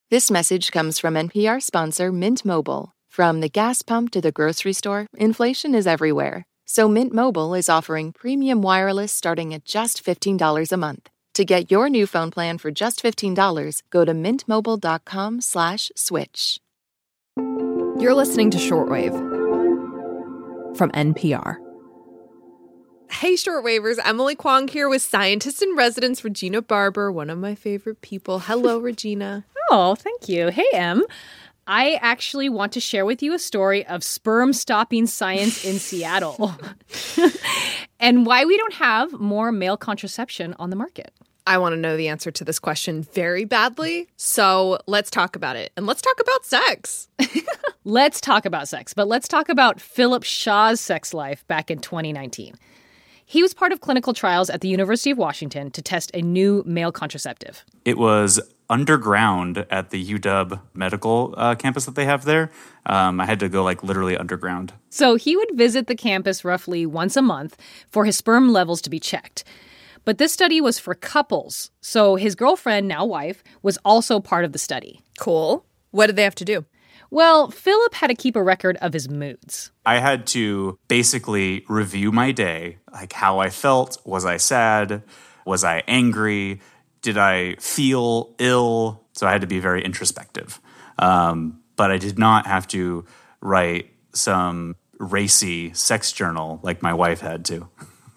This message comes from NPR sponsor Mint Mobile. From the gas pump to the grocery store, inflation is everywhere. So Mint Mobile is offering premium wireless starting at just $15 a month. To get your new phone plan for just $15, go to mintmobile.com/switch. You're listening to Shortwave from NPR. Hey, Shortwavers. Emily Kwong here with scientist in residence Regina Barber, one of my favorite people. Hello, Regina. Oh, thank you. Hey, Em. I actually want to share with you a story of sperm-stopping science in Seattle and why we don't have more male contraception on the market. I want to know the answer to this question very badly, so let's talk about it. And let's talk about sex. Let's talk about sex, but let's talk about Philip Shaw's sex life back in 2019. He was part of clinical trials at the University of Washington to test a new male contraceptive. It was underground at the UW medical campus that they have there. I had to go literally underground. So he would visit the campus roughly once a month for his sperm levels to be checked. But this study was for couples, so his girlfriend, now wife, was also part of the study. Cool. What did they have to do? Well, Philip had to keep a record of his moods. I had to basically review my day, like how I felt. Was I sad? Was I angry? Did I feel ill? So I had to be very introspective. But I did not have to write some racy sex journal like my wife had to.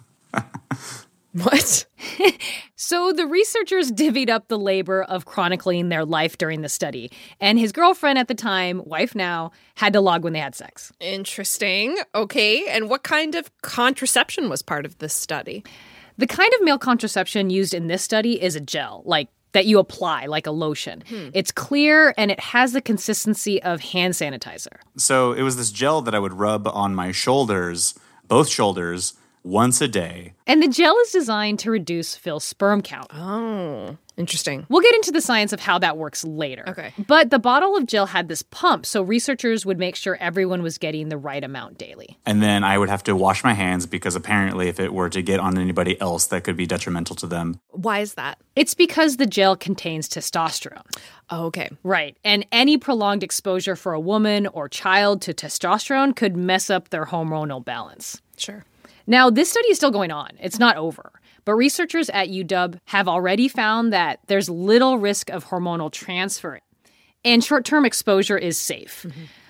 What? So the researchers divvied up the labor of chronicling their life during the study. And his girlfriend at the time, wife now, had to log when they had sex. Interesting. Okay. And what kind of contraception was part of this study? The kind of male contraception used in this study is a gel, that you apply, like a lotion. It's clear and it has the consistency of hand sanitizer. So it was this gel that I would rub on my shoulders, both shoulders, once a day. And the gel is designed to reduce Phil's sperm count. Oh, interesting. We'll get into the science of how that works later. Okay. But the bottle of gel had this pump, so researchers would make sure everyone was getting the right amount daily. And then I would have to wash my hands because apparently if it were to get on anybody else, that could be detrimental to them. Why is that? It's because the gel contains testosterone. Oh, okay. Right. And any prolonged exposure for a woman or child to testosterone could mess up their hormonal balance. Sure. Now, this study is still going on. It's not over. But researchers at UW have already found that there's little risk of hormonal transfer, and short-term exposure is safe.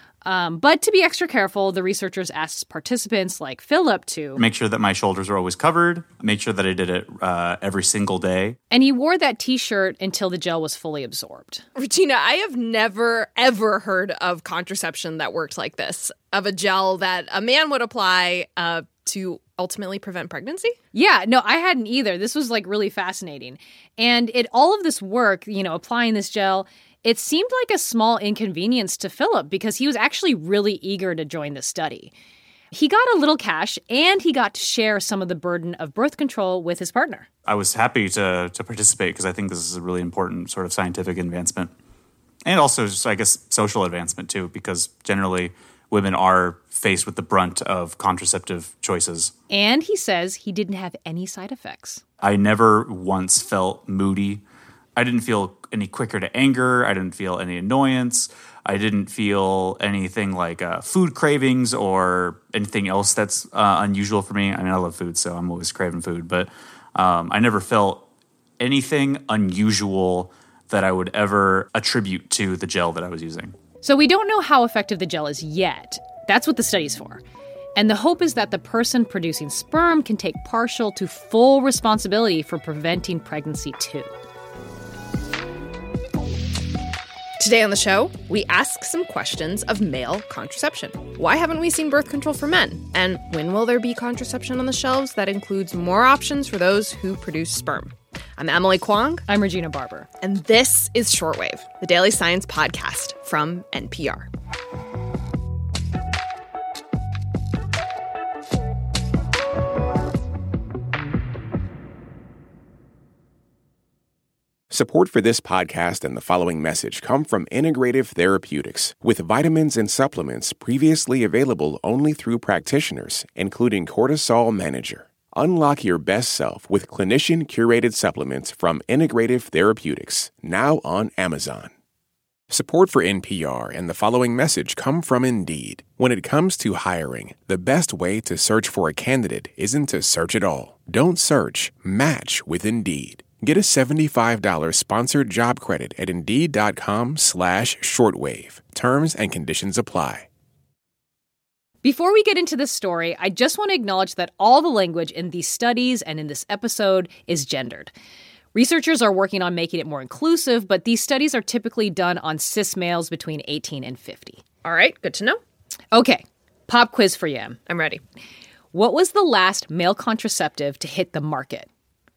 But to be extra careful, the researchers asked participants like Philip to make sure that my shoulders are always covered, make sure that I did it every single day. And he wore that T-shirt until the gel was fully absorbed. Regina, I have never, ever heard of contraception that worked like this, of a gel that a man would apply to ultimately prevent pregnancy? Yeah, no, I hadn't either. This was really fascinating. And all of this work, applying this gel, it seemed like a small inconvenience to Philip because he was actually really eager to join the study. He got a little cash and he got to share some of the burden of birth control with his partner. I was happy to participate because I think this is a really important sort of scientific advancement. And also just, I guess, social advancement too, because generally women are faced with the brunt of contraceptive choices. And he says he didn't have any side effects. I never once felt moody. I didn't feel any quicker to anger. I didn't feel any annoyance. I didn't feel anything like food cravings or anything else that's unusual for me. I mean, I love food, so I'm always craving food. But I never felt anything unusual that I would ever attribute to the gel that I was using. So we don't know how effective the gel is yet. That's what the study's for. And the hope is that the person producing sperm can take partial to full responsibility for preventing pregnancy too. Today on the show, we ask some questions of male contraception. Why haven't we seen birth control for men? And when will there be contraception on the shelves that includes more options for those who produce sperm? I'm Emily Kwong. I'm Regina Barber. And this is Shortwave, the daily science podcast from NPR. Support for this podcast and the following message come from Integrative Therapeutics, with vitamins and supplements previously available only through practitioners, including Cortisol Manager. Unlock your best self with clinician-curated supplements from Integrative Therapeutics, now on Amazon. Support for NPR and the following message come from Indeed. When it comes to hiring, the best way to search for a candidate isn't to search at all. Don't search, match with Indeed. Get a $75 sponsored job credit at Indeed.com/shortwave. Terms and conditions apply. Before we get into this story, I just want to acknowledge that all the language in these studies and in this episode is gendered. Researchers are working on making it more inclusive, but these studies are typically done on cis males between 18 and 50. All right, good to know. Okay, pop quiz for you, Em. I'm ready. What was the last male contraceptive to hit the market?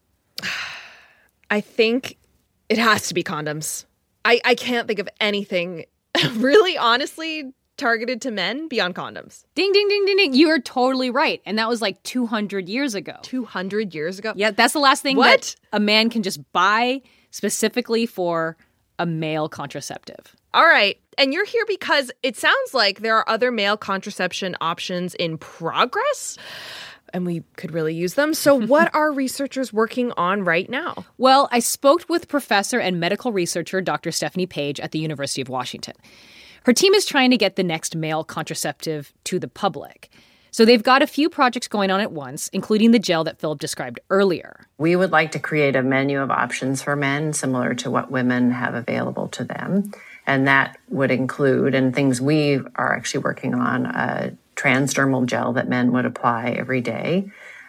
I think it has to be condoms. I can't think of anything really, honestly, targeted to men beyond condoms. Ding, ding, ding, ding, ding. You are totally right. And that was like 200 years ago. 200 years ago? Yeah, that's the last thing What? that a man can just buy specifically for a male contraceptive. All right. And you're here because it sounds like there are other male contraception options in progress, and we could really use them. So what are researchers working on right now? Well, I spoke with professor and medical researcher Dr. Stephanie Page at the University of Washington. Her team is trying to get the next male contraceptive to the public. So they've got a few projects going on at once, including the gel that Philip described earlier. We would like to create a menu of options for men similar to what women have available to them. And that would include, and things we are actually working on, a transdermal gel that men would apply every day,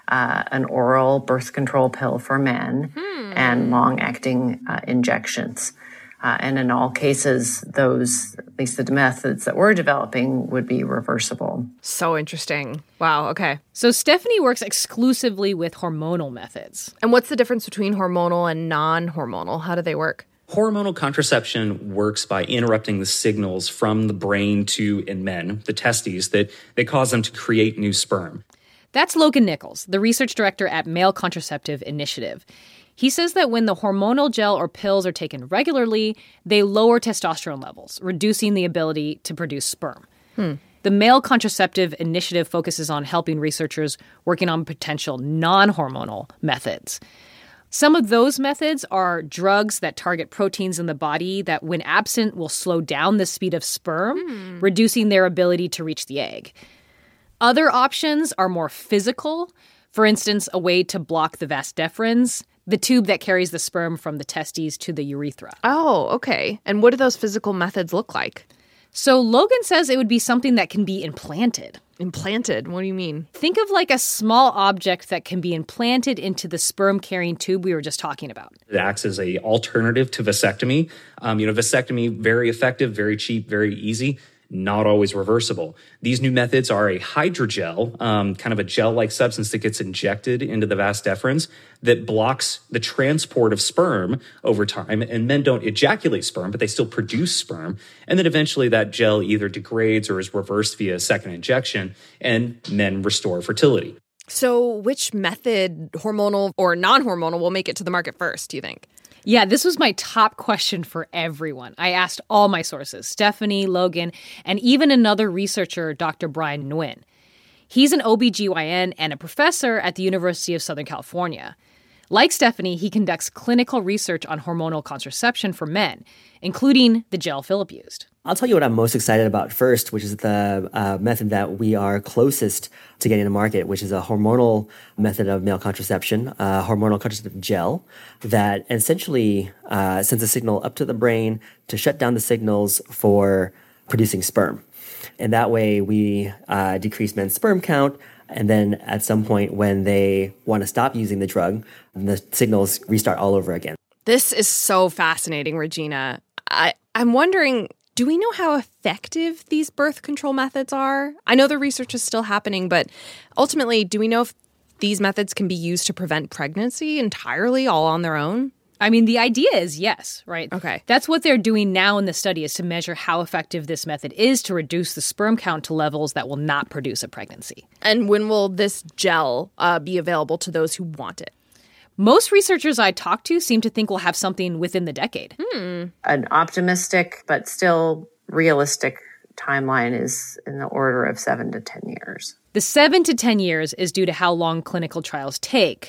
an oral birth control pill for men, and long-acting injections. And in all cases, those, at least the methods that we're developing, would be reversible. So interesting. Wow, okay. So Stephanie works exclusively with hormonal methods. And what's the difference between hormonal and non-hormonal? How do they work? Hormonal contraception works by interrupting the signals from the brain to, in men, the testes, that cause them to create new sperm. That's Logan Nichols, the research director at Male Contraceptive Initiative. He says that when the hormonal gel or pills are taken regularly, they lower testosterone levels, reducing the ability to produce sperm. The Male Contraceptive Initiative focuses on helping researchers working on potential non-hormonal methods. Some of those methods are drugs that target proteins in the body that, when absent, will slow down the speed of sperm, reducing their ability to reach the egg. Other options are more physical. For instance, a way to block the vas deferens, the tube that carries the sperm from the testes to the urethra. Oh, okay. And what do those physical methods look like? So Logan says it would be something that can be implanted. Implanted? What do you mean? Think of like a small object that can be implanted into the sperm-carrying tube we were just talking about. It acts as an alternative to vasectomy. Vasectomy, very effective, very cheap, very easy. Not always reversible. These new methods are a hydrogel, kind of a gel-like substance that gets injected into the vas deferens that blocks the transport of sperm over time, and men don't ejaculate sperm, but they still produce sperm. And then eventually that gel either degrades or is reversed via a second injection, and men restore fertility. So which method, hormonal or non-hormonal, will make it to the market first, do you think? Yeah, this was my top question for everyone. I asked all my sources, Stephanie, Logan, and even another researcher, Dr. Brian Nguyen. He's an OBGYN and a professor at the University of Southern California. Like Stephanie, he conducts clinical research on hormonal contraception for men, including the gel Philip used. I'll tell you what I'm most excited about first, which is the method that we are closest to getting to market, which is a hormonal method of male contraception, hormonal contraceptive gel that essentially sends a signal up to the brain to shut down the signals for producing sperm. And that way we decrease men's sperm count. And then at some point when they want to stop using the drug, the signals restart all over again. This is so fascinating, Regina. I'm wondering, do we know how effective these birth control methods are? I know the research is still happening, but ultimately, do we know if these methods can be used to prevent pregnancy entirely all on their own? I mean, the idea is yes, right? Okay. That's what they're doing now in the study, is to measure how effective this method is to reduce the sperm count to levels that will not produce a pregnancy. And when will this gel be available to those who want it? Most researchers I talk to seem to think we'll have something within the decade. An optimistic but still realistic timeline is in the order of 7 to 10 years. The 7 to 10 years is due to how long clinical trials take.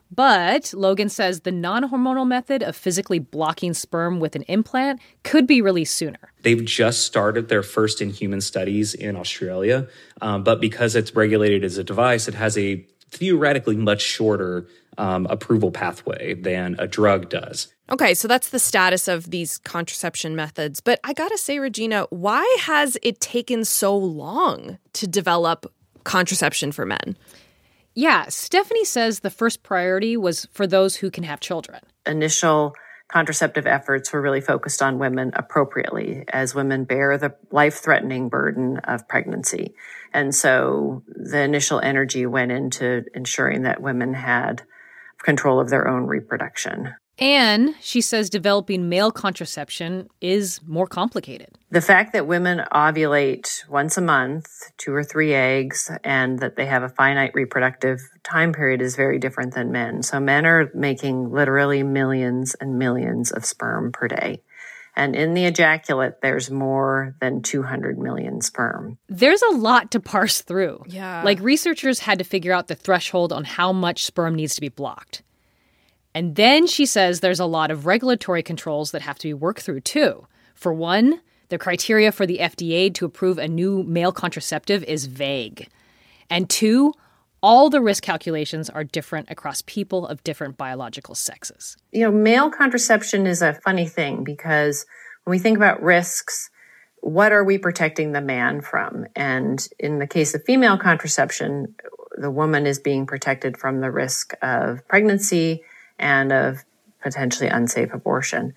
But Logan says the non-hormonal method of physically blocking sperm with an implant could be released sooner. They've just started their first in-human studies in Australia, but because it's regulated as a device, it has a theoretically much shorter approval pathway than a drug does. Okay, so that's the status of these contraception methods. But I gotta say, Regina, why has it taken so long to develop contraception for men? Yeah, Stephanie says the first priority was for those who can have children. Initial contraceptive efforts were really focused on women appropriately as women bear the life-threatening burden of pregnancy. And so the initial energy went into ensuring that women had control of their own reproduction. And she says developing male contraception is more complicated. The fact that women ovulate once a month, 2 or 3 eggs, and that they have a finite reproductive time period is very different than men. So men are making literally millions and millions of sperm per day. And in the ejaculate, there's more than 200 million sperm. There's a lot to parse through. Yeah. Like researchers had to figure out the threshold on how much sperm needs to be blocked. And then she says there's a lot of regulatory controls that have to be worked through, too. For one, the criteria for the FDA to approve a new male contraceptive is vague. And two, all the risk calculations are different across people of different biological sexes. Male contraception is a funny thing because when we think about risks, what are we protecting the man from? And in the case of female contraception, the woman is being protected from the risk of pregnancy and of potentially unsafe abortion.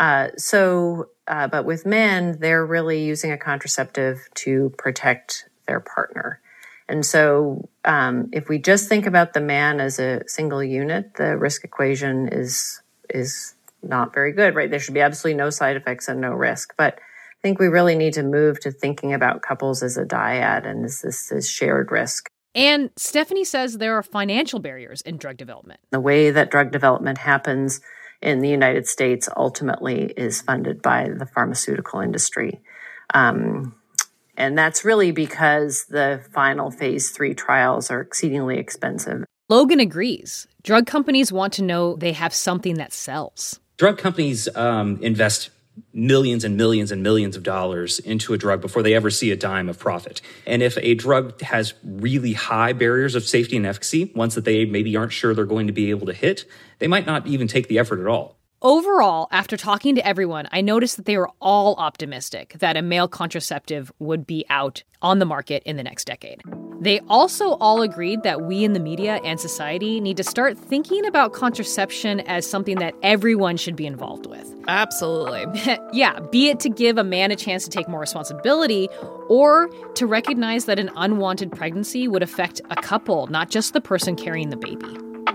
But with men, they're really using a contraceptive to protect their partner. And so if we just think about the man as a single unit, the risk equation is not very good, right? There should be absolutely no side effects and no risk. But I think we really need to move to thinking about couples as a dyad and as this shared risk. And Stephanie says there are financial barriers in drug development. The way that drug development happens in the United States ultimately is funded by the pharmaceutical industry. And that's really because the final phase 3 trials are exceedingly expensive. Logan agrees. Drug companies want to know they have something that sells. Drug companies invest millions and millions and millions of dollars into a drug before they ever see a dime of profit. And if a drug has really high barriers of safety and efficacy, ones that they maybe aren't sure they're going to be able to hit, they might not even take the effort at all. Overall, after talking to everyone, I noticed that they were all optimistic that a male contraceptive would be out on the market in the next decade. They also all agreed that we in the media and society need to start thinking about contraception as something that everyone should be involved with. Absolutely. Yeah, be it to give a man a chance to take more responsibility or to recognize that an unwanted pregnancy would affect a couple, not just the person carrying the baby.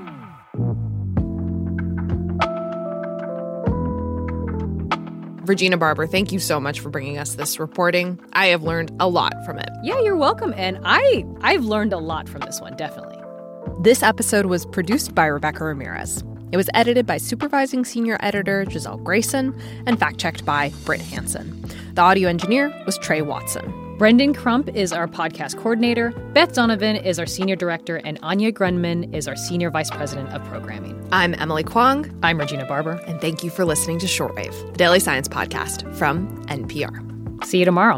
Regina Barber, thank you so much for bringing us this reporting. I have learned a lot from it. Yeah, you're welcome. And I've learned a lot from this one, definitely. This episode was produced by Rebecca Ramirez. It was edited by supervising senior editor Giselle Grayson and fact-checked by Britt Hansen. The audio engineer was Trey Watson. Brendan Crump is our podcast coordinator, Beth Donovan is our senior director, and Anya Grunman is our senior vice president of programming. I'm Emily Kwong. I'm Regina Barber. And thank you for listening to Shortwave, the daily science podcast from NPR. See you tomorrow.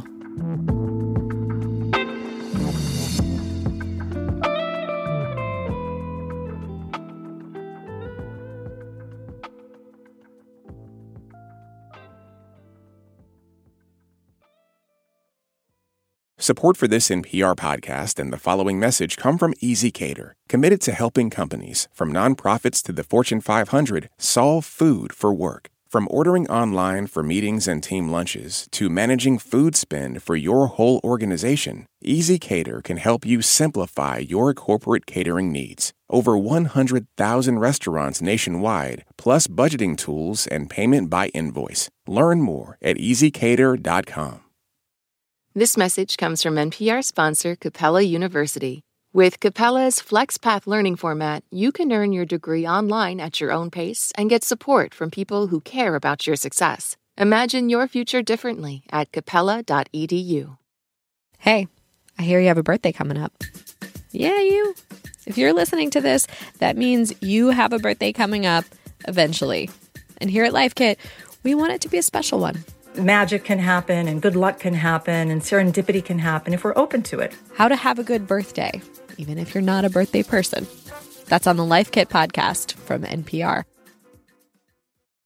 Support for this NPR podcast and the following message come from ezCater, committed to helping companies, from nonprofits to the Fortune 500, solve food for work. From ordering online for meetings and team lunches to managing food spend for your whole organization, ezCater can help you simplify your corporate catering needs. Over 100,000 restaurants nationwide, plus budgeting tools and payment by invoice. Learn more at ezcater.com. This message comes from NPR sponsor Capella University. With Capella's FlexPath learning format, you can earn your degree online at your own pace and get support from people who care about your success. Imagine your future differently at capella.edu. Hey, I hear you have a birthday coming up. Yeah, you. If you're listening to this, that means you have a birthday coming up eventually. And here at Life Kit, we want it to be a special one. Magic can happen and good luck can happen and serendipity can happen if we're open to it. How to have a good birthday, even if you're not a birthday person. That's on the Life Kit podcast from NPR.